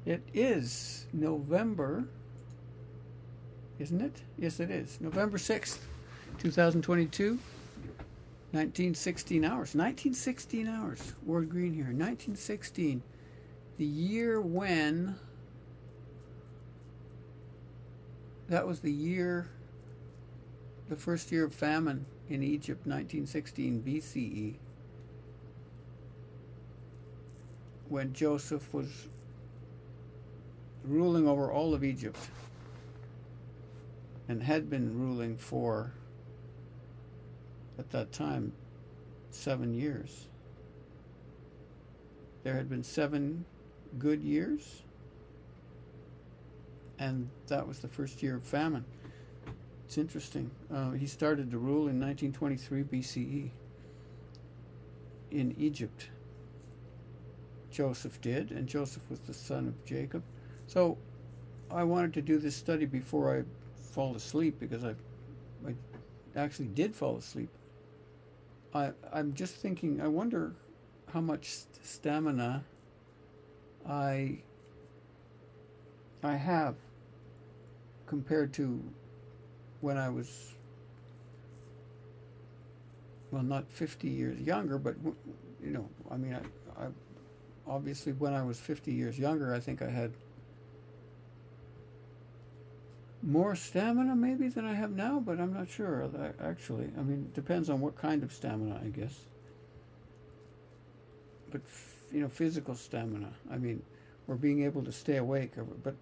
It is November, isn't it? Yes, it is. November 6th, 2022, 1916 hours. 1916 hours. Ward Green here. 1916. The year when. That was the first year of famine in Egypt, 1916 BCE, when Joseph was ruling over all of Egypt and had been ruling for, at that time, 7 years. There had been 7 good years, and that was the first year of famine. It's interesting. He started to rule in 1923 BCE in Egypt. Joseph did, and Joseph was the son of Jacob. So I wanted to do this study before I fall asleep, because I actually did fall asleep. I'm just thinking, I wonder how much stamina I have compared to when I was, well, not 50 years younger, but, I mean, I obviously when I was 50 years younger, I think I had more stamina maybe than I have now, but I'm not sure, actually. I mean, it depends on what kind of stamina, I guess. But, physical stamina, I mean, or being able to stay awake, but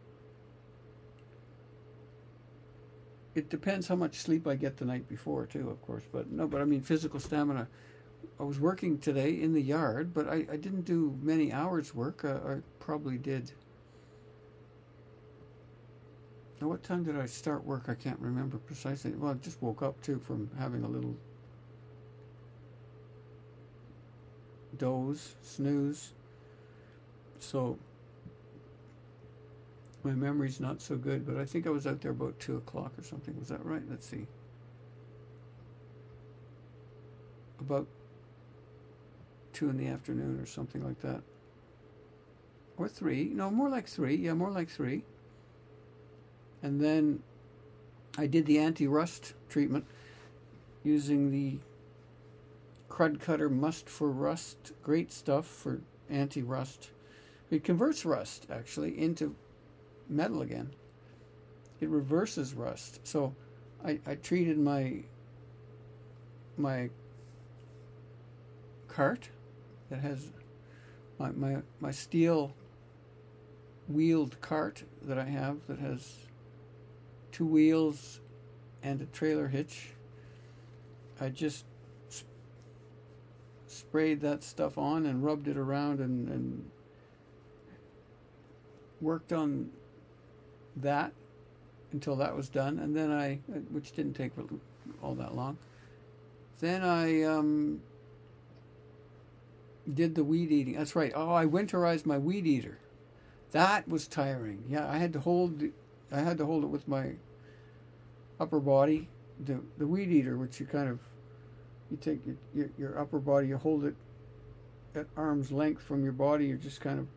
it depends how much sleep I get the night before, too, of course. But I mean, physical stamina. I was working today in the yard, but I didn't do many hours work. I probably did. Now, what time did I start work? I can't remember precisely. Well, I just woke up, too, from having a little snooze. So my memory's not so good, but I think I was out there about 2 o'clock or something. Was that right? Let's see. About 2 in the afternoon or something like that. Or 3. No, more like 3. Yeah, more like 3. And then I did the anti-rust treatment using the Crud Cutter Must for Rust. Great stuff for anti-rust. It converts rust, actually, into metal again. It reverses rust. So I treated my cart that has my steel wheeled cart that I have that has 2 wheels and a trailer hitch. I just sprayed that stuff on and rubbed it around and worked on that until that was done, and then which didn't take all that long. Then I did the weed eating. That's right. Oh, I winterized my weed eater. That was tiring. Yeah, I had to hold it with my upper body. The weed eater, which you take your upper body, you hold it at arm's length from your body. You're just kind of,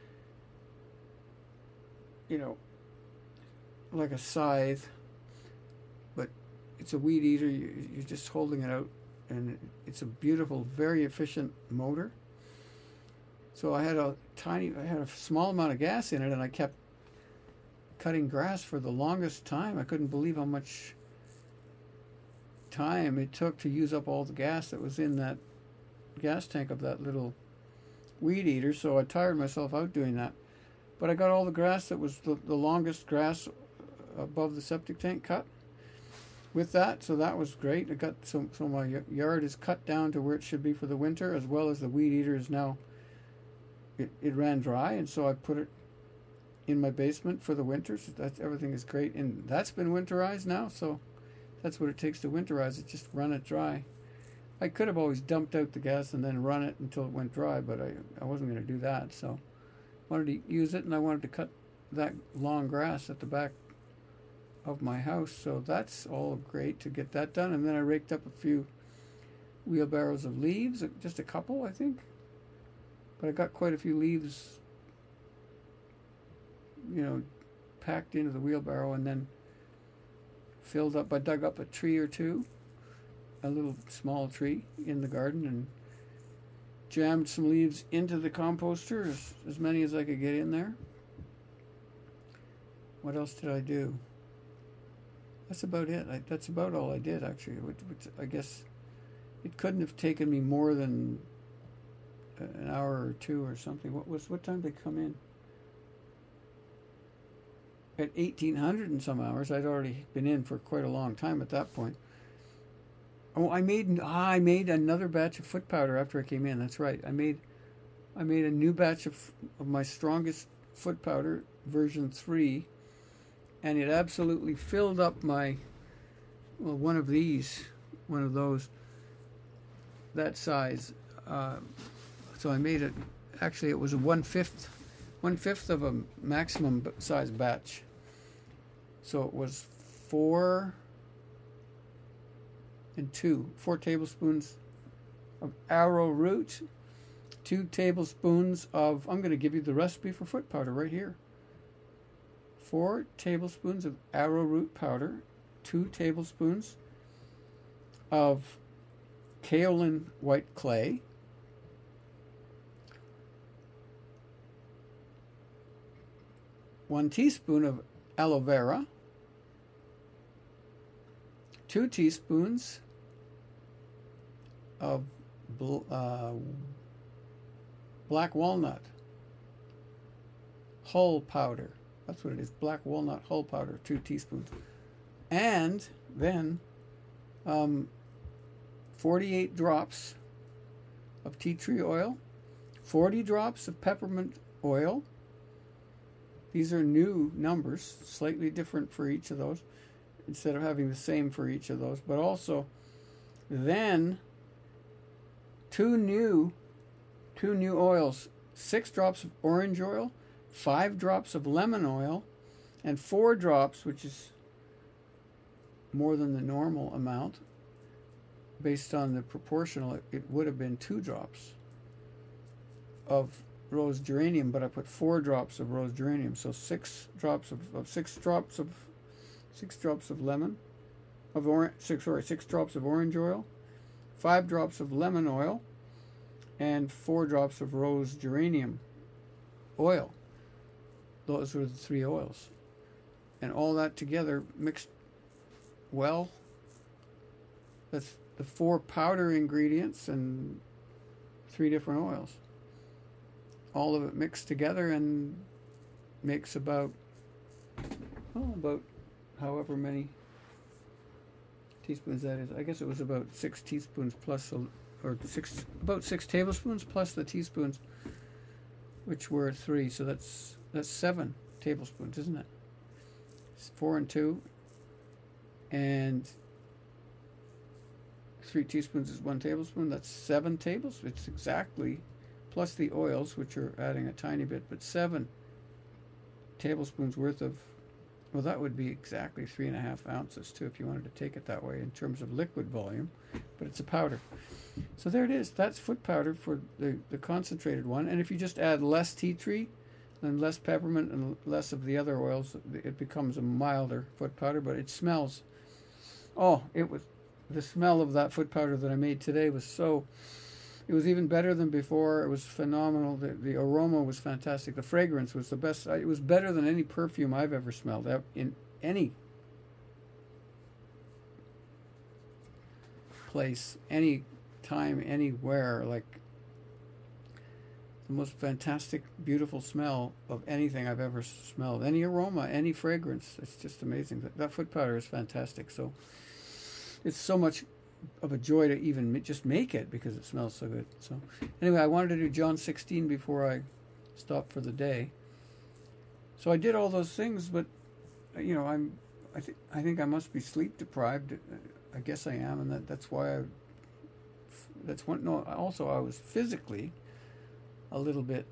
like a scythe, but it's a weed eater. You're just holding it out, and it's a beautiful, very efficient motor. So I had a small amount of gas in it, and I kept cutting grass for the longest time. I couldn't believe how much time it took to use up all the gas that was in that gas tank of that little weed eater. So I tired myself out doing that. But I got all the grass that was the longest grass above the septic tank cut with that, so that was great. I got so my yard is cut down to where it should be for the winter, as well as the weed eater is now. It ran dry, and so I put it in my basement for the winter. So everything is great, and that's been winterized now. So that's what it takes to winterize it. Just run it dry. I could have always dumped out the gas and then run it until it went dry, but I wasn't going to do that. So I wanted to use it, and I wanted to cut that long grass at the back of my house. So that's all great to get that done. And then I raked up a few wheelbarrows of leaves, just a couple, I think. But I got quite a few leaves packed into the wheelbarrow and then filled up. I dug up a tree or two, a little small tree in the garden, and jammed some leaves into the composter, as many as I could get in there. What else did I do? That's about it. That's about all I did, actually. Which I guess it couldn't have taken me more than an hour or two or something. What time did they come in? At 1800 and some hours. I'd already been in for quite a long time at that point. Oh, I made another batch of foot powder after I came in. That's right. I made a new batch of my strongest foot powder, version 3, and it absolutely filled up one of those, that size. So I made it. Actually, it was a one fifth of a maximum size batch. So it was 4 tablespoons of arrowroot, 2 tablespoons of, I'm going to give you the recipe for foot powder right here. 4 tablespoons of arrowroot powder, 2 tablespoons of kaolin white clay, 1 teaspoon of aloe vera, 2 teaspoons of black walnut hull powder. That's what it is, black walnut hull powder, 2 teaspoons. And then 48 drops of tea tree oil, 40 drops of peppermint oil. These are new numbers, slightly different for each of those, instead of having the same for each of those. But also, then 2 new oils, 6 drops of orange oil, 5 drops of lemon oil, and 4 drops, which is more than the normal amount. Based on the proportional, it would have been 2 drops of rose geranium, but I put 4 drops of rose geranium, so 6 drops of 6 drops of lemon, of orange. 6 drops of orange oil, 5 drops of lemon oil, and 4 drops of rose geranium oil. Those were the 3 oils, and all that together mixed well. That's the 4 powder ingredients and 3 different oils. All of it mixed together and makes about however many teaspoons that is. I guess it was about 6 teaspoons plus, about 6 tablespoons plus the teaspoons, which were 3. So that's 7 tablespoons, isn't it? It's 4 and 2, and 3 teaspoons is 1 tablespoon. That's 7 tablespoons. It's exactly, plus the oils, which are adding a tiny bit, but 7 tablespoons worth of, well, that would be exactly 3.5 ounces too, if you wanted to take it that way in terms of liquid volume, but it's a powder. So there it is. That's foot powder for the concentrated one. And if you just add less tea tree and less peppermint and less of the other oils, it becomes a milder foot powder, but it smells. Oh, the smell of that foot powder that I made today was it was even better than before. It was phenomenal. The aroma was fantastic. The fragrance was the best. It was better than any perfume I've ever smelled in any place, any time, anywhere. Like the most fantastic, beautiful smell of anything I've ever smelled. Any aroma, any fragrance. It's just amazing. That foot powder is fantastic. So it's so much of a joy to even just make it because it smells so good. So anyway, I wanted to do John 16 before I stopped for the day. So I did all those things, but I think I must be sleep deprived. I guess I am, and that's why also I was physically a little bit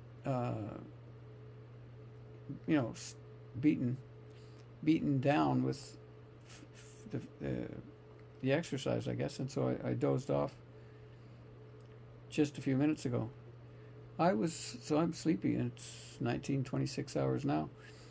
beaten down with the exercise, I guess, and so I dozed off just a few minutes ago. I'm sleepy, and it's 19:26 hours now.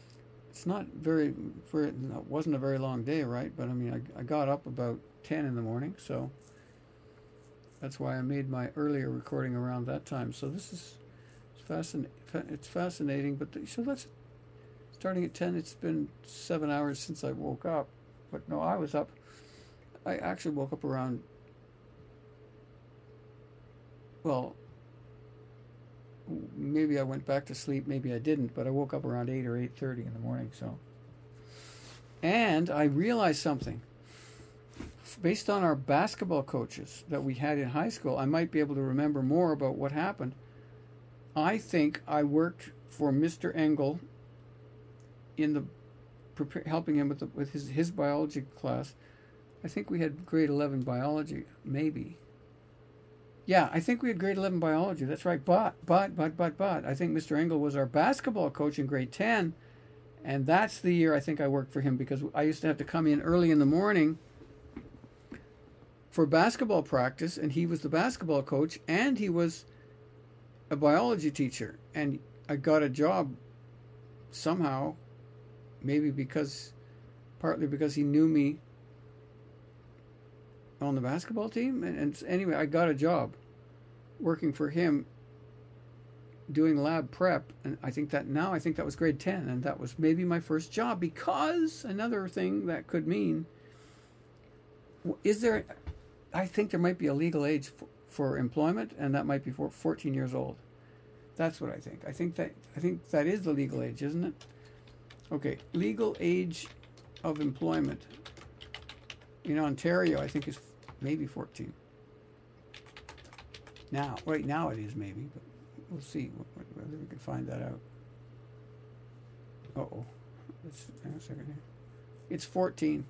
it's not very for it wasn't a very long day, right? But I mean, I got up about 10 in the morning, so that's why I made my earlier recording around that time. So this is it's fascinating. But so that's starting at 10. It's been 7 hours since I woke up, but no, I was up. I actually woke up around. Well, maybe I went back to sleep, maybe I didn't, but I woke up around 8 or 8:30 in the morning. So, and I realized something. Based on our basketball coaches that we had in high school, I might be able to remember more about what happened. I think I worked for Mr. Engel in the helping him with his biology class. I think we had grade 11 biology, maybe. Yeah, I think we had grade 11 biology. That's right. But, I think Mr. Engel was our basketball coach in grade 10. And that's the year I think I worked for him, because I used to have to come in early in the morning for basketball practice. And he was the basketball coach, and he was a biology teacher. And I got a job somehow, maybe partly because he knew me on the basketball team, and anyway, I got a job working for him doing lab prep, and I think that was grade 10, and that was maybe my first job. Because another thing that could mean I think there might be a legal age for employment, and that might be 14 years old. That's what I think. I think that is the legal age, isn't it? Okay, legal age of employment in Ontario, I think, is maybe 14. Now it is maybe, but we'll see whether we can find that out. Let's hang on a second here. It's 14.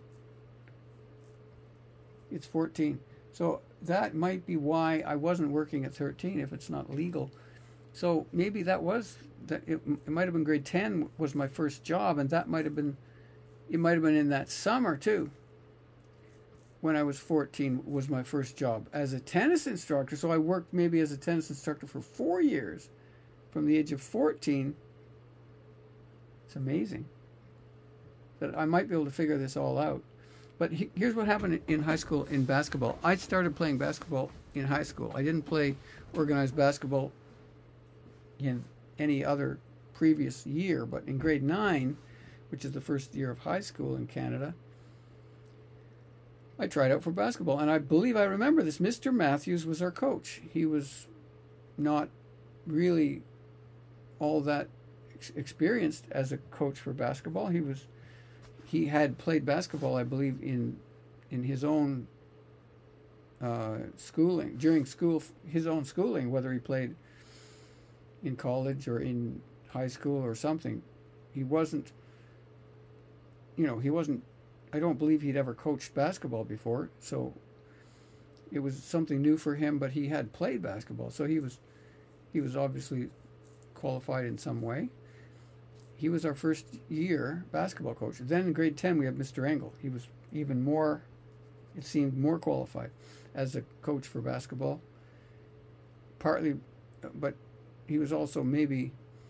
It's 14. So that might be why I wasn't working at 13 if it's not legal. So maybe it might have been grade 10 was my first job, and it might have been in that summer too. When I was 14 was my first job as a tennis instructor. So I worked maybe as a tennis instructor for 4 years from the age of 14. It's amazing that I might be able to figure this all out. But here's what happened in high school in basketball. I started playing basketball in high school. I didn't play organized basketball in any other previous year, but in grade 9, which is the first year of high school in Canada, I tried out for basketball, and I believe I remember this. Mr. Matthews was our coach. He was not really all that experienced as a coach for basketball. He had played basketball, I believe, in his own schooling, during his own schooling, whether he played in college or in high school or something. He wasn't. I don't believe he'd ever coached basketball before, so it was something new for him, but he had played basketball, so he was obviously qualified in some way. He was our first year basketball coach. Then in grade 10 we had Mr. Engel. He was even more, it seemed, more qualified as a coach for basketball. Partly, but he was also maybe,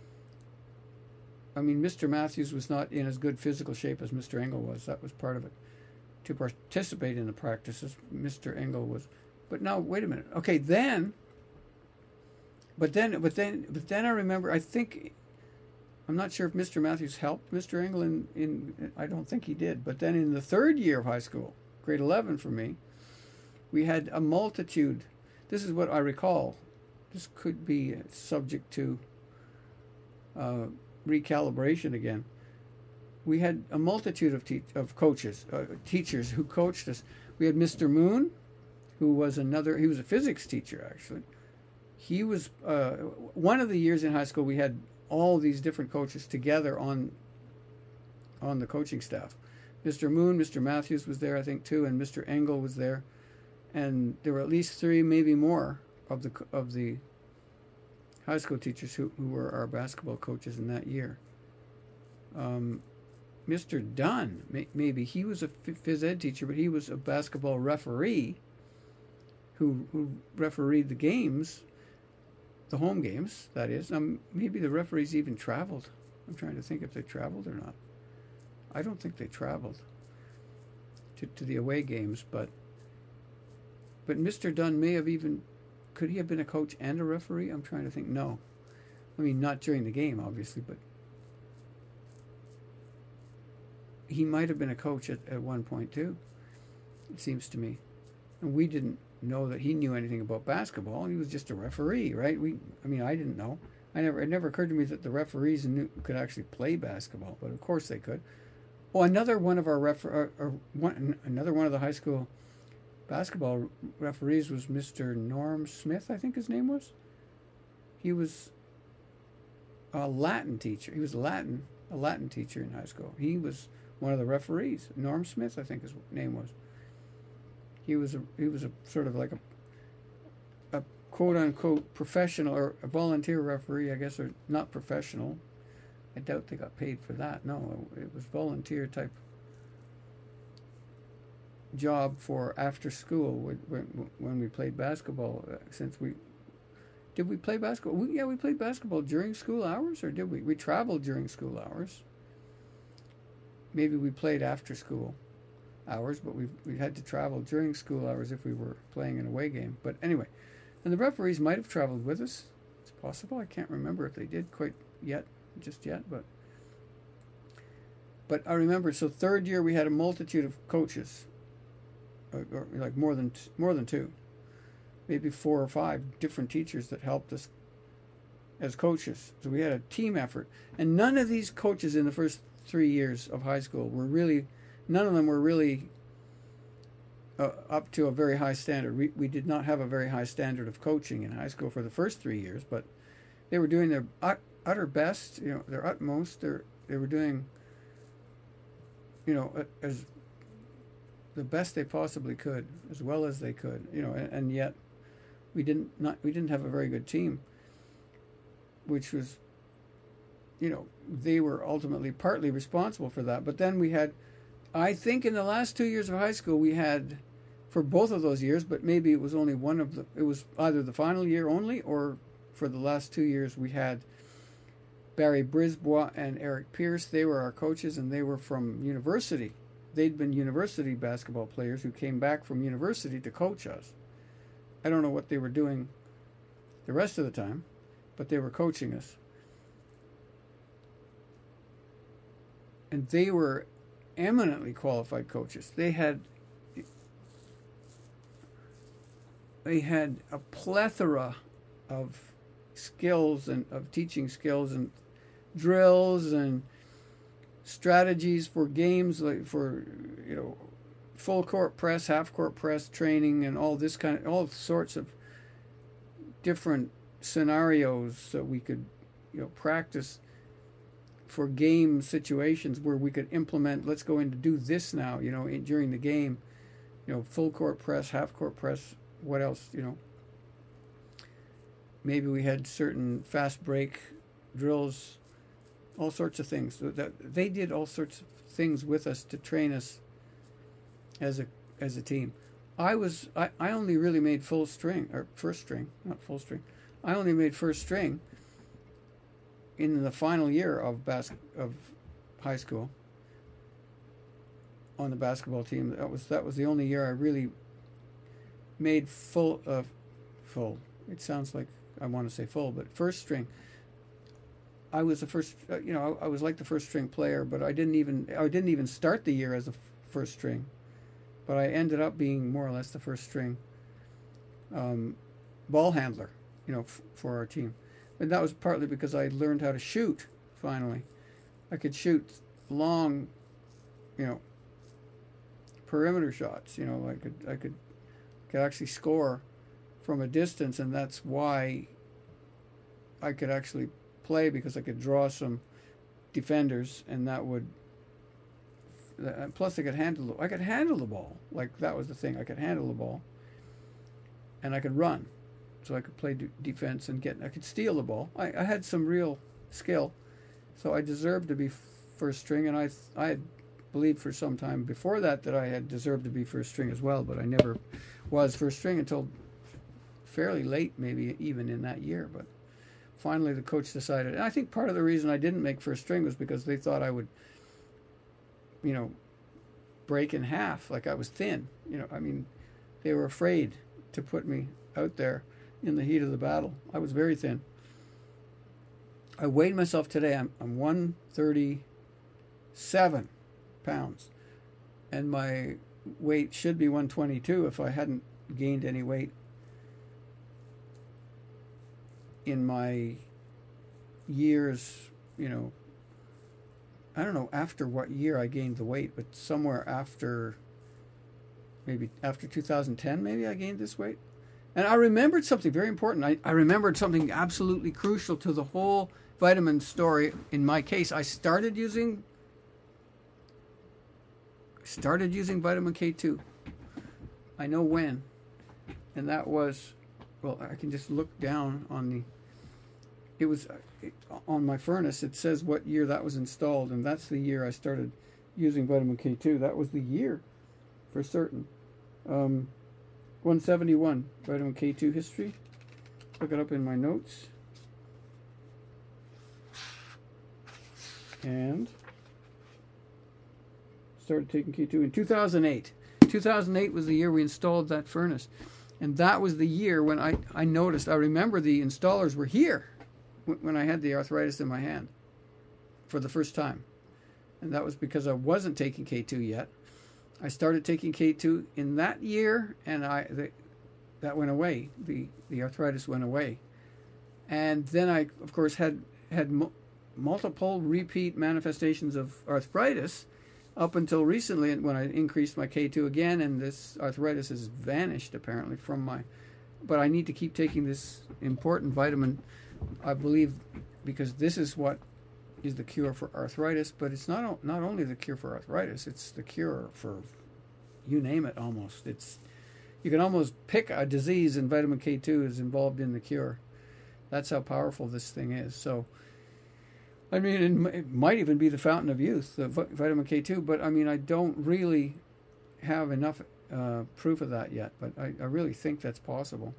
Mr. Matthews was not in as good physical shape as Mr. Engel was. That was part of it. To participate in the practices, Mr. Engel was. But now, wait a minute. Okay, But then I remember. I'm not sure if Mr. Matthews helped Mr. Engel in. I don't think he did. But then in the third year of high school, grade 11 for me, we had a multitude. This is what I recall. This could be subject to recalibration again. We had a multitude of coaches, teachers who coached us. We had Mr. Moon, he was a physics teacher actually. He was one of the years in high school we had all these different coaches together on the coaching staff. Mr. Moon, Mr. Matthews was there I think too, and Mr. Engel was there, and there were at least 3, maybe more of the high school teachers who were our basketball coaches in that year. Mr. Dunn, maybe he was a phys ed teacher, but he was a basketball referee who refereed the games, the home games, that is. Maybe the referees even traveled. I'm trying to think if they traveled or not. I don't think they traveled to the away games, but Mr. Dunn may have even, could he have been a coach and a referee? I'm trying to think. No. I mean, not during the game, obviously, but he might have been a coach at one point, too, it seems to me. And we didn't know that he knew anything about basketball. He was just a referee, right? I didn't know. It never occurred to me that the referees could actually play basketball, but of course they could. Oh, another one of another one of the high school basketball referees was Mr. Norm Smith, I think his name was. He was a Latin teacher. He was a Latin teacher in high school. He was one of the referees. Norm Smith, I think his name was. He was a sort of like a quote unquote professional or a volunteer referee, I guess, or not professional. I doubt they got paid for that. No, it was volunteer type job for after school when we played basketball. Did we play basketball? We played basketball during school hours, or did we? We traveled during school hours. Maybe we played after school hours, but we had to travel during school hours if we were playing an away game. But anyway, and the referees might have traveled with us. It's possible. I can't remember if they did just yet, but I remember. So third year we had a multitude of coaches, or like more than two, maybe 4 or 5 different teachers that helped us as coaches. So we had a team effort, and none of these coaches in the first 3 years of high school none of them were really up to a very high standard. We did not have a very high standard of coaching in high school for the first 3 years, but they were doing their utter best, their utmost. They were doing, as the best they possibly could, as well as they could, and yet we didn't have a very good team, which was, they were ultimately partly responsible for that. But then we had, I think in the last 2 years of high school, we had, for both of those years, but maybe it was only it was either the final year only, or for the last 2 years, we had Barry Brisbois and Eric Pierce. They were our coaches, and they were from university. They'd been university basketball players who came back from university to coach us. I don't know what they were doing the rest of the time, but they were coaching us. And they were eminently qualified coaches. They had a plethora of skills and of teaching skills and drills and strategies for games, like for full court press, half court press training, and all sorts of different scenarios that we could practice for game situations where we could implement, let's go in to do this now, during the game, full court press, half court press, what else, maybe we had certain fast break drills, all sorts of things. So that they did all sorts of things with us to train us as a team. I only really made first string. I only made first string in the final year of high school on the basketball team. That was the only year I really made full. It sounds like I want to say full, but first string. I was the first. I was like the first string player, but I didn't even start the year as a first string. But I ended up being more or less the first string ball handler, for our team. And that was partly because I learned how to shoot, finally. I could shoot long, perimeter shots. I could actually score from a distance, and that's why I could actually play, because I could draw some defenders, and that would. Plus, I could handle the ball. Like, that was the thing. I could handle the ball, and I could run, so I could play defense and I could steal the ball. I had some real skill, so I deserved to be first string, and I believed for some time before that I had deserved to be first string as well, but I never was first string until fairly late, maybe even in that year. But finally, the coach decided, and I think part of the reason I didn't make first string was because they thought I would break in half, like I was thin. I mean, they were afraid to put me out there in the heat of the battle. I was very thin. I weighed myself today. I'm 137 pounds, and my weight should be 122 if I hadn't gained any weight in my years. I don't know after what year I gained the weight, but somewhere after, maybe after 2010, maybe I gained this weight. And I remembered something very important. I remembered something absolutely crucial to the whole vitamin story. In my case, I started using vitamin K2. I know when. And that was, well, I can just look down on on my furnace. It says what year that was installed, and that's the year I started using vitamin K2. That was the year for certain. 171, vitamin K2 history. Look it up in my notes. And started taking K2 in 2008. 2008 was the year we installed that furnace. And that was the year when I noticed, I remember the installers were here when I had the arthritis in my hand for the first time. And that was because I wasn't taking K2 yet. I started taking K2 in that year, and that went away. The arthritis went away. And then I, of course, had multiple repeat manifestations of arthritis up until recently, when I increased my K2 again, and this arthritis has vanished apparently from my... But I need to keep taking this important vitamin, I believe, because this is what is the cure for arthritis. But it's not only the cure for arthritis, it's the cure for, you name it, almost. You can almost pick a disease, and vitamin K2 is involved in the cure. That's how powerful this thing is. So, I mean, it might even be the fountain of youth, the vitamin K2, but I mean, I don't really have enough proof of that yet, but I really think that's possible.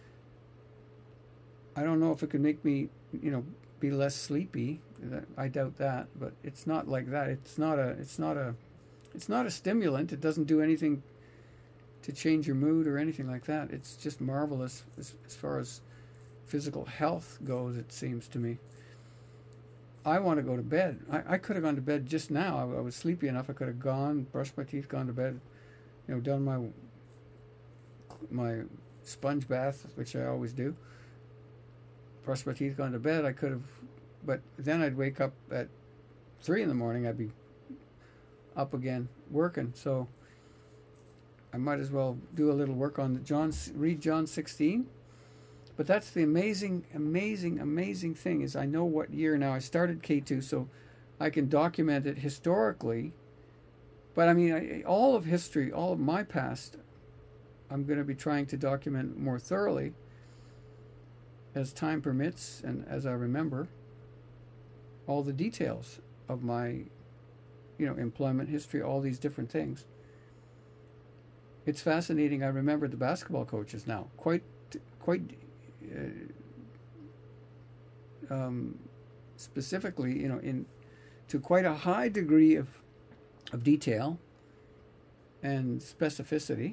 I don't know if it could make me, be less sleepy. I doubt that, but it's not like that. It's not a stimulant. It doesn't do anything to change your mood or anything like that. It's just marvelous as far as physical health goes, it seems to me. I want to go to bed. I could have gone to bed just now. I was sleepy enough. I could have gone, brushed my teeth, gone to bed, done my sponge bath, which I always do. Brushed my teeth, gone to bed. I could have, but then I'd wake up at 3 in the morning. I'd be up again working. So I might as well do a little work on read John 16. But that's the amazing, amazing, amazing thing, is I know what year now I started K2, so I can document it historically. But I mean, all of history, all of my past, I'm going to be trying to document more thoroughly as time permits and as I remember all the details of my, employment history, all these different things. It's fascinating. I remember the basketball coaches now quite specifically, to quite a high degree of detail and specificity.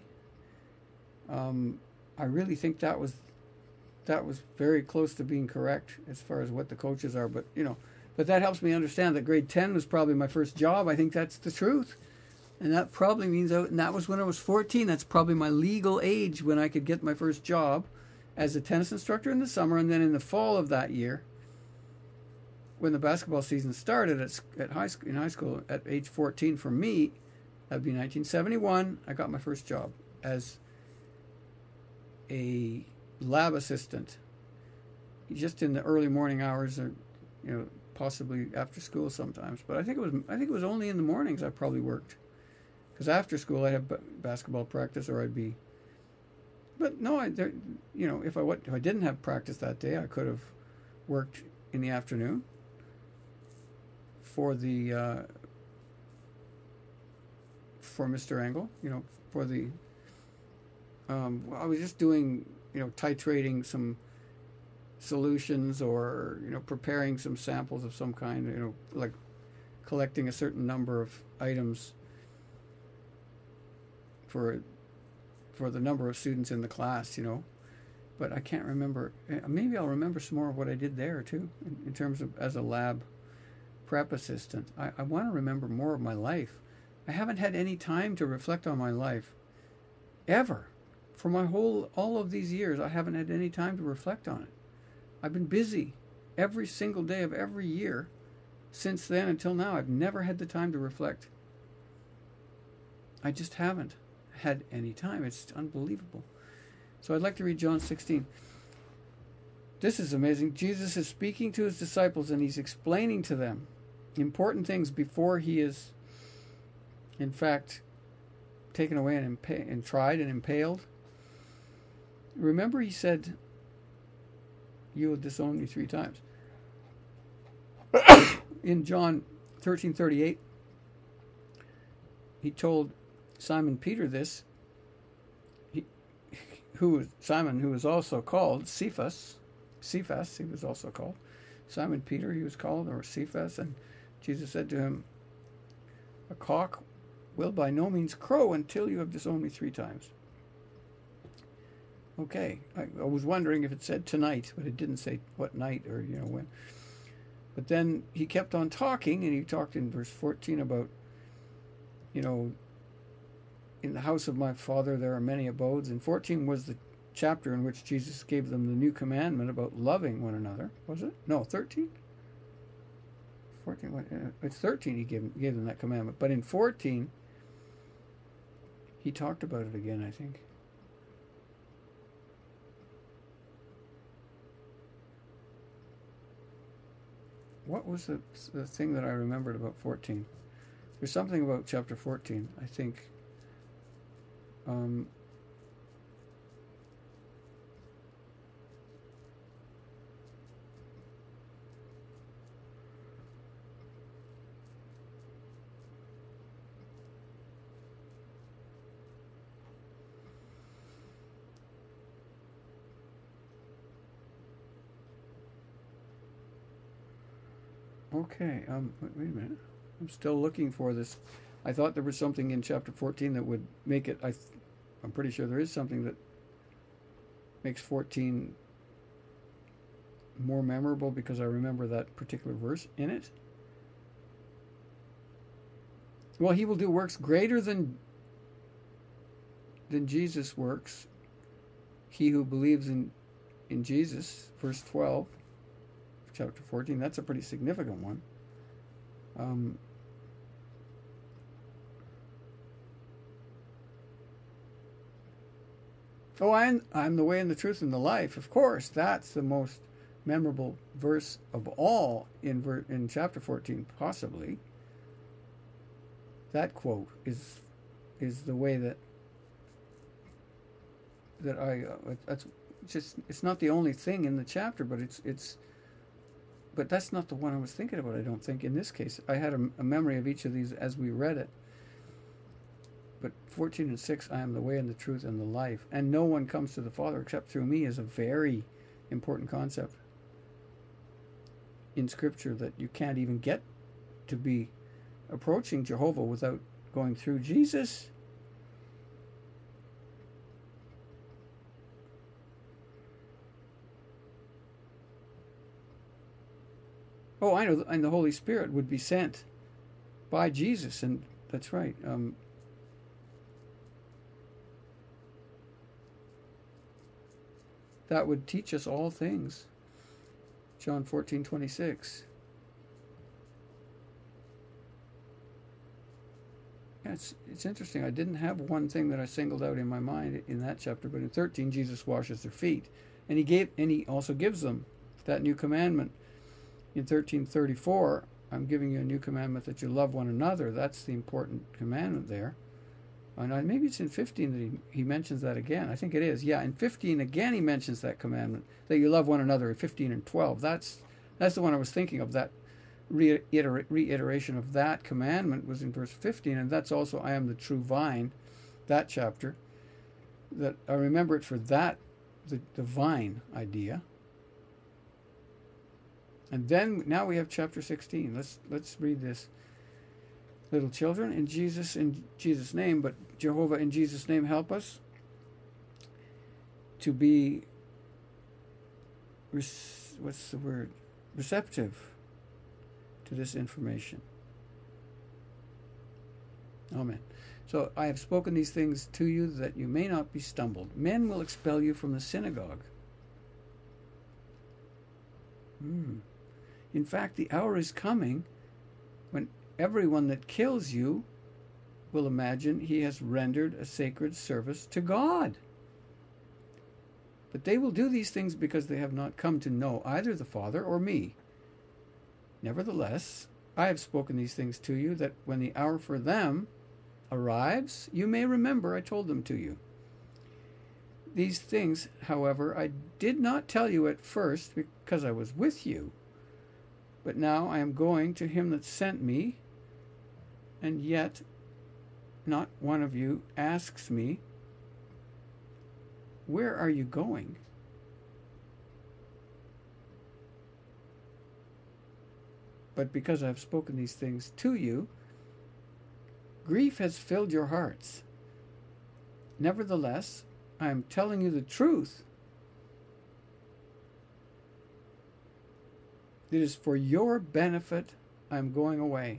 I really think that was very close to being correct as far as what the coaches are. But that helps me understand that grade 10 was probably my first job. I think that's the truth. And that probably means, and that was when I was 14. That's probably my legal age when I could get my first job as a tennis instructor in the summer. And then in the fall of that year, when the basketball season started in high school at age 14 for me, that would be 1971, I got my first job as a lab assistant, just in the early morning hours, or possibly after school sometimes. But I think it was only in the mornings I probably worked, because after school I'd have basketball practice, or I'd be. But no, if I didn't have practice that day, I could have worked in the afternoon for Mr. Engel. For the. I was just doing, titrating some solutions, or preparing some samples of some kind. Like collecting a certain number of items for the number of students in the class, But I can't remember. Maybe I'll remember some more of what I did there too, in terms of as a lab prep assistant. I want to remember more of my life. I haven't had any time to reflect on my life ever. For all of these years, I haven't had any time to reflect on it. I've been busy every single day of every year since then until now. I've never had the time to reflect. I just haven't had any time. It's unbelievable. So I'd like to read John 16. This is amazing. Jesus is speaking to his disciples and he's explaining to them important things before he is, in fact, taken away and tried and impaled. Remember, he said, "You will disown me 3 times." In John 13:38, he told Simon Peter this. Simon, who was also called Cephas, he was also called Simon Peter. He was called, or Cephas, and Jesus said to him, "A cock will by no means crow until you have disowned me 3 times." Okay, I was wondering if it said tonight, but it didn't say what night or when. But then he kept on talking, and he talked in verse 14 about, in the house of my Father there are many abodes. And 14 was the chapter in which Jesus gave them the new commandment about loving one another. Was it? No, 13? 14. It's 13 he gave them that commandment. But in 14, he talked about it again, I think. What was the thing that I remembered about 14? There's something about chapter 14, I think. Okay, wait a minute. I'm still looking for this. I thought there was something in chapter 14 that would make it, I'm pretty sure there is something that makes 14 more memorable because I remember that particular verse in it. Well, he will do works greater than Jesus' works. He who believes in Jesus, verse 12. Chapter 14, that's a pretty significant one. I'm the way and the truth and the life. Of course, that's the most memorable verse of all in chapter 14, possibly. That quote is the way that that's just, it's not the only thing in the chapter, but but that's not the one I was thinking about, I don't think, in this case. I had a memory of each of these as we read it. But 14 and 6, I am the way and the truth and the life. And no one comes to the Father except through me is a very important concept in Scripture, that you can't even get to be approaching Jehovah without going through Jesus. Oh, I know, and the Holy Spirit would be sent by Jesus, and that's right. That would teach us all things. John 14:26. Yeah, it's interesting. I didn't have one thing that I singled out in my mind in that chapter, but in 13, Jesus washes their feet, and he also gives them that new commandment. In 13:34, I'm giving you a new commandment that you love one another. That's the important commandment there. And maybe it's in 15 that he mentions that again. I think it is. Yeah, in 15 again he mentions that commandment, that you love one another, in 15 and 12. That's the one I was thinking of. That reiteration of that commandment was in verse 15, and that's also I am the true vine, that chapter. That I remember it for that, the vine idea. And then now we have chapter 16. Let's read this. little children, in Jesus' name, but Jehovah, in Jesus' name, help us to be, receptive to this information. Amen. So I have spoken these things to you that you may not be stumbled. Men will expel you from the synagogue. In fact, the hour is coming when everyone that kills you will imagine he has rendered a sacred service to God. But they will do these things because they have not come to know either the Father or me. Nevertheless, I have spoken these things to you, that when the hour for them arrives, you may remember I told them to you. These things, however, I did not tell you at first because I was with you. But now I am going to him that sent me, and yet not one of you asks me, where are you going? But because I have spoken these things to you, grief has filled your hearts. Nevertheless, I am telling you the truth. It is for your benefit I am going away.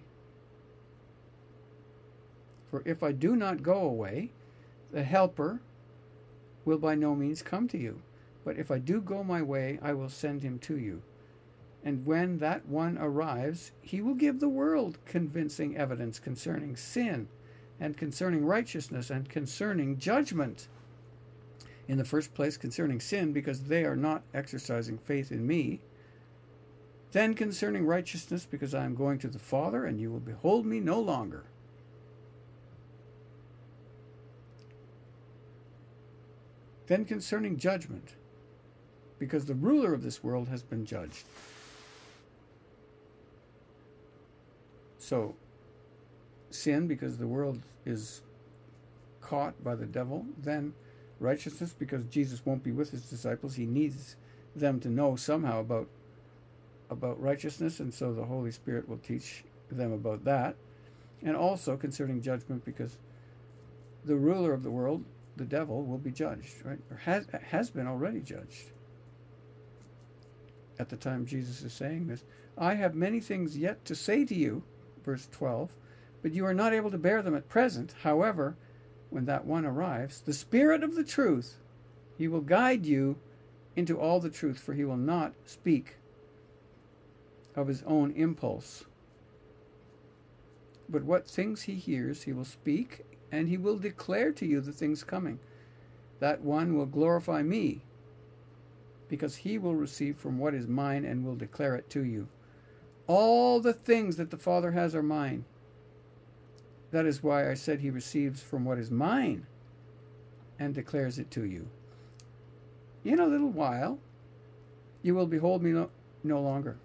For if I do not go away, the Helper will by no means come to you. But if I do go my way, I will send him to you. And when that one arrives, he will give the world convincing evidence concerning sin, and concerning righteousness, and concerning judgment. In the first place, concerning sin, because they are not exercising faith in me. Then concerning righteousness, because I am going to the Father, and you will behold me no longer. Then concerning judgment, because the ruler of this world has been judged. So, sin, because the world is caught by the devil. Then righteousness, because Jesus won't be with his disciples. He needs them to know somehow about righteousness, and so the Holy Spirit will teach them about that. And also concerning judgment, because the ruler of the world, the devil, will be judged, right? Or has been already judged. At the time Jesus is saying this, I have many things yet to say to you, verse 12, but you are not able to bear them at present. However, when that one arrives, the Spirit of the truth, he will guide you into all the truth, for he will not speak of his own impulse. But what things he hears, he will speak, and he will declare to you the things coming. That one will glorify me, because he will receive from what is mine and will declare it to you. All the things that the Father has are mine. That is why I said he receives from what is mine and declares it to you. In a little while, you will behold me no longer.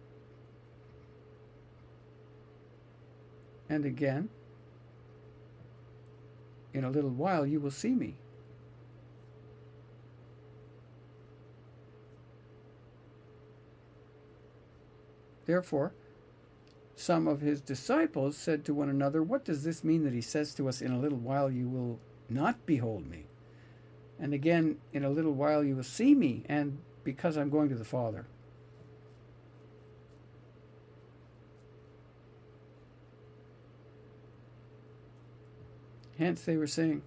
And again, in a little while, you will see me. Therefore, some of his disciples said to one another, what does this mean that he says to us, in a little while you will not behold me? And again, in a little while you will see me, and because I'm going to the Father. Hence they were saying,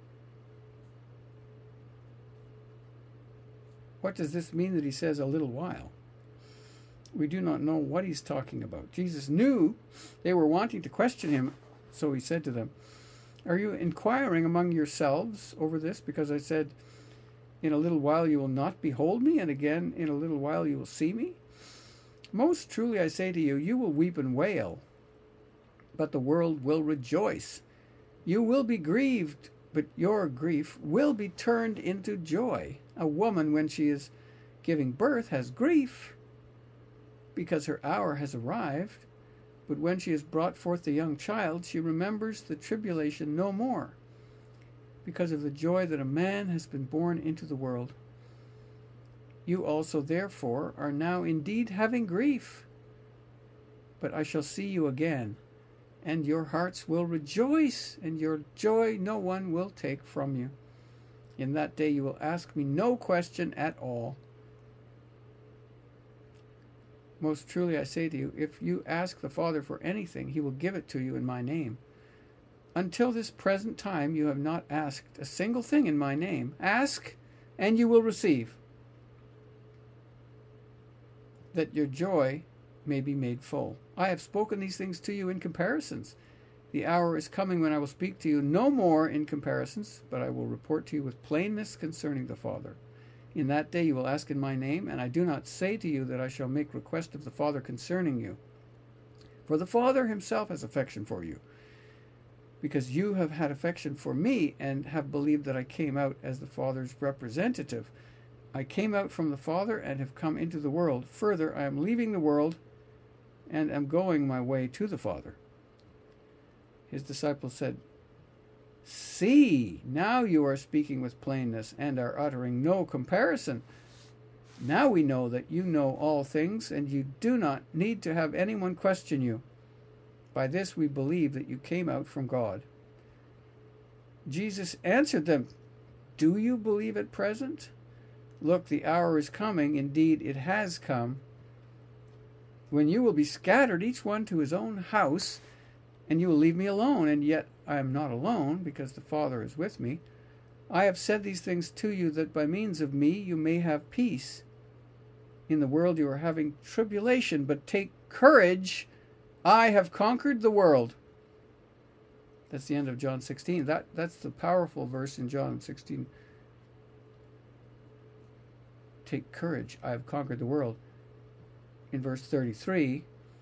what does this mean that he says a little while? We do not know what he's talking about. Jesus knew they were wanting to question him, so he said to them, are you inquiring among yourselves over this? Because I said, in a little while you will not behold me, and again, in a little while you will see me. Most truly I say to you, you will weep and wail, but the world will rejoice. You will be grieved, but your grief will be turned into joy. A woman, when she is giving birth, has grief, because her hour has arrived, but when she has brought forth the young child, she remembers the tribulation no more, because of the joy that a man has been born into the world. You also, therefore, are now indeed having grief, but I shall see you again, and your hearts will rejoice, and your joy no one will take from you. In that day you will ask me no question at all. Most truly I say to you, if you ask the Father for anything, he will give it to you in my name. Until this present time you have not asked a single thing in my name. Ask, and you will receive, that your joy may be made full. I have spoken these things to you in comparisons. The hour is coming when I will speak to you no more in comparisons, but I will report to you with plainness concerning the Father. In that day you will ask in my name, and I do not say to you that I shall make request of the Father concerning you. For the Father himself has affection for you, because you have had affection for me and have believed that I came out as the Father's representative. I came out from the Father and have come into the world. Further, I am leaving the world and am going my way to the Father. His disciples said, See, now you are speaking with plainness and are uttering no comparison. Now we know that you know all things, and you do not need to have anyone question you. By this we believe that you came out from God. Jesus answered them, Do you believe at present? Look, the hour is coming, indeed it has come, when you will be scattered, each one to his own house, and you will leave me alone. And yet I am not alone, because the Father is with me. I have said these things to you, that by means of me you may have peace. In the world you are having tribulation, but take courage, I have conquered the world. That's the end of John 16. That's the powerful verse in John 16. Take courage, I have conquered the world. In verse 33,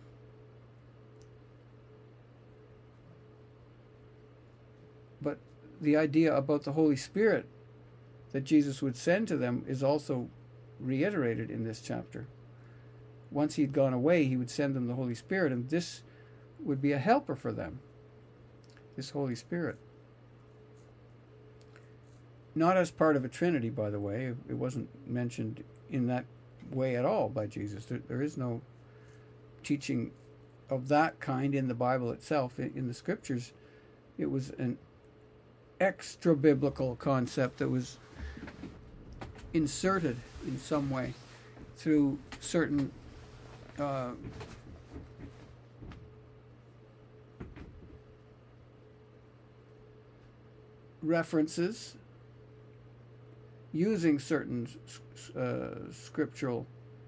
but the idea about the Holy Spirit that Jesus would send to them is also reiterated in this chapter. Once he'd gone away, he would send them the Holy Spirit, and this would be a helper for them, this Holy Spirit. Not as part of a Trinity, by the way. It wasn't mentioned in that way at all by Jesus. There is no teaching of that kind in the Bible itself. In the Scriptures, it was an extra-biblical concept that was inserted in some way through certain references using certain scriptural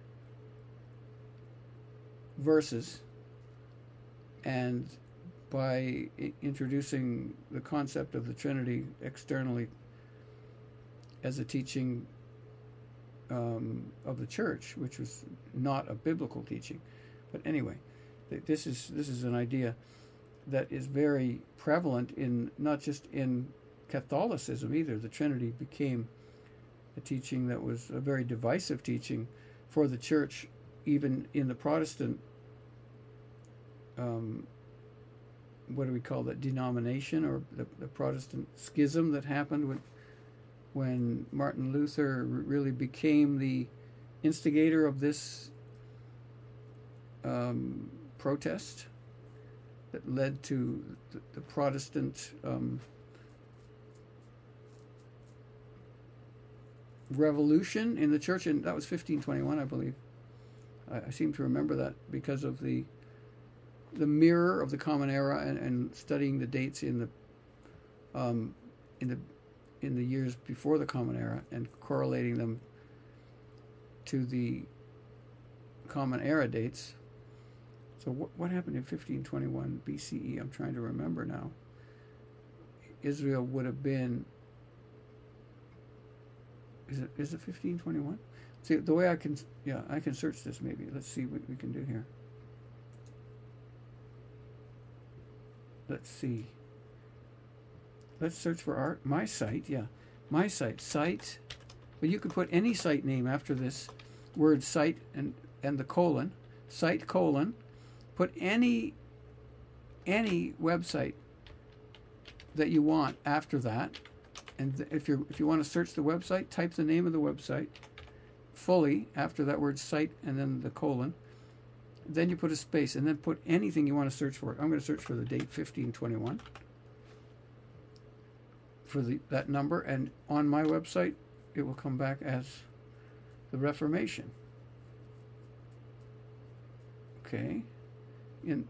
verses, and by introducing the concept of the Trinity externally as a teaching of the church, which was not a biblical teaching. But anyway, this is an idea that is very prevalent in not just in Catholicism either. The Trinity became a teaching that was a very divisive teaching for the church, even in the Protestant, what do we call that, denomination, or the Protestant schism that happened when Martin Luther really became the instigator of this protest that led to the Protestant revolution in the church, and that was 1521, I believe. I seem to remember that because of the mirror of the Common Era and studying the dates in the years before the Common Era and correlating them to the Common Era dates. So what happened in 1521 BCE? I'm trying to remember now. Israel would have been. Is it 1521? See, the way I can search this maybe. Let's see what we can do here. Let's see. Let's search for my site. Yeah, my site. But you could put any site name after this word site and the colon, site colon. Put any website that you want after that. And if you want to search the website, type the name of the website fully after that word site and then the colon. then you put a space, and then put anything you want to search for. I'm going to search for the date 1521 for that number, and on my website it will come back as the Reformation. Okay. In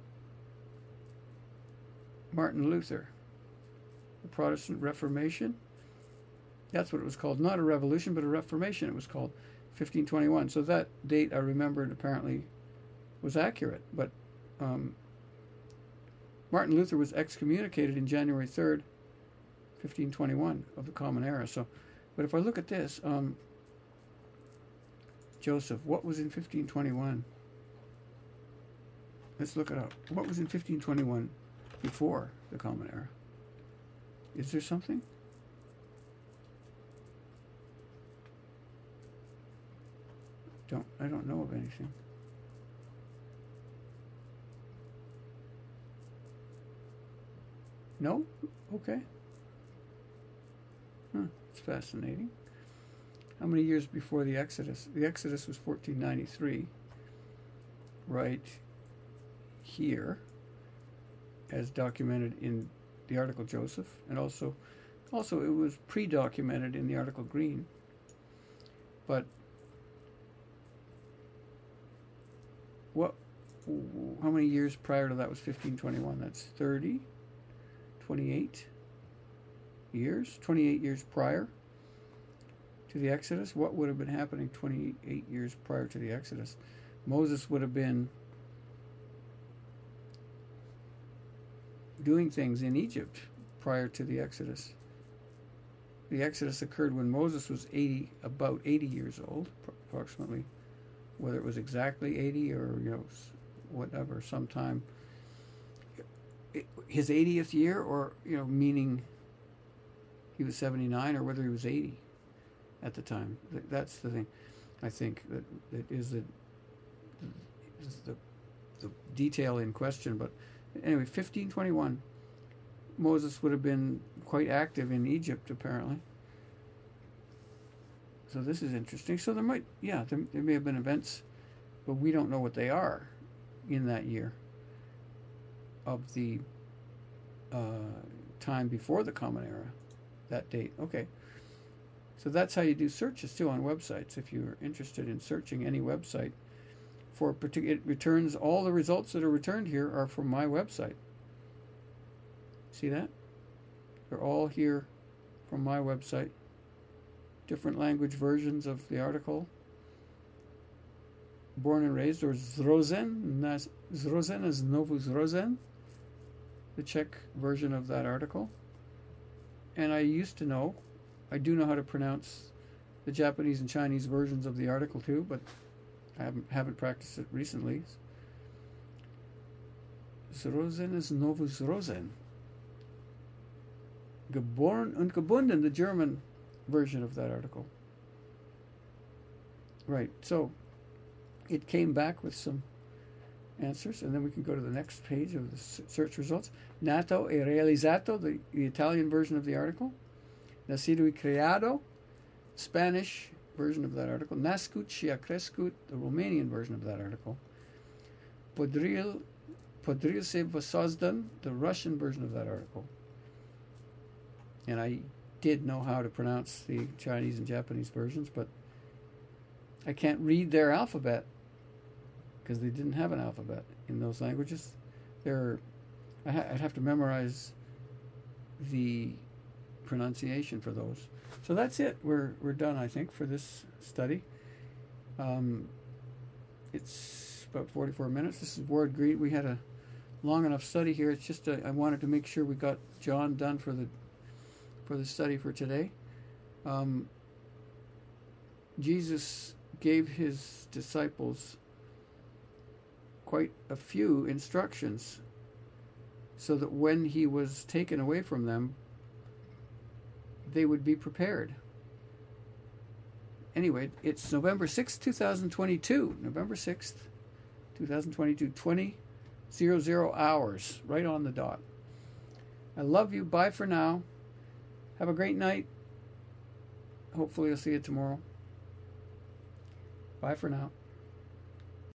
Martin Luther, the Protestant Reformation, that's what it was called. Not a revolution, but a Reformation it was called, 1521. So that date I remembered apparently was accurate. But Martin Luther was excommunicated in January 3rd, 1521 of the Common Era. So, but if I look at this, Joseph, what was in 1521? Let's look it up. What was in 1521 before the Common Era? Is there something? I don't know of anything. No? Okay. It's fascinating. How many years before the Exodus? The Exodus was 1493. Right here, as documented in the article Joseph, and also it was pre-documented in the article Green. But how many years prior to that was 1521? That's 30, 28 years, 28 years prior to the Exodus. What would have been happening 28 years prior to the Exodus? Moses would have been doing things in Egypt prior to the Exodus. The Exodus occurred when Moses was about 80 years old, approximately. Whether it was exactly 80 or whatever, sometime his 80th year, or meaning he was 79, or whether he was 80 at the time. That's the thing. I think that is the detail in question. But anyway, 1521, Moses would have been quite active in Egypt, apparently. So this is interesting. So there may have been events, but we don't know what they are in that year of the time before the Common Era, that date. Okay. So that's how you do searches too on websites. If you're interested in searching any website for a particular, it returns all the results that are returned here are from my website. See that? They're all here from my website. Different language versions of the article. Born and raised, or Zrozen. Zrozen is Novu Zrozen, the Czech version of that article. And I do know how to pronounce the Japanese and Chinese versions of the article too, but I haven't practiced it recently. Zrozen is Novu Zrozen. Geboren und gebunden, the German version of that article. Right, so it came back with some answers, and then we can go to the next page of the search results. Nato e realizzato, the Italian version of the article. Nacido y creado, Spanish version of that article. Nascut și a crescut, the Romanian version of that article. Podril se vosozdan, the Russian version of that article. And I did know how to pronounce the Chinese and Japanese versions, but I can't read their alphabet because they didn't have an alphabet in those languages. I'd have to memorize the pronunciation for those. So that's it. We're done, I think, for this study. It's about 44 minutes. This is Ward Green. We had a long enough study here. It's just I wanted to make sure we got John done for the study for today. Jesus gave his disciples quite a few instructions so that when he was taken away from them, they would be prepared. Anyway, it's November 6th, 2022. November 6th, 2022, 20:00 hours, right on the dot. I love you. Bye for now. Have a great night. Hopefully I'll see you tomorrow. Bye for now.